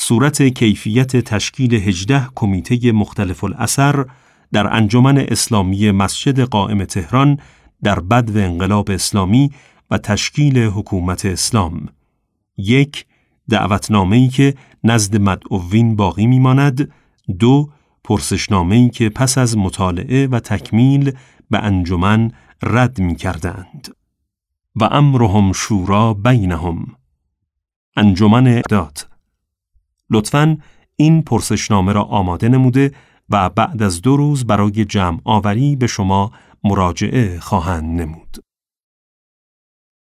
صورت کیفیت تشکیل 18 کمیته مختلف الاثر در انجمن اسلامی مسجد قائم تهران در بدو انقلاب اسلامی و تشکیل حکومت اسلام. 1. دعوتنامه‌ای که نزد مدعوین باقی می‌ماند. 2. پرسشنامه‌ای که پس از مطالعه و تکمیل به انجمن رد می‌کردند. و امرهم شورا بینهم. انجمن اعداد. لطفاً این پرسشنامه را آماده نموده و بعد از 2 روز برای جمع آوری به شما مراجعه خواهند نمود.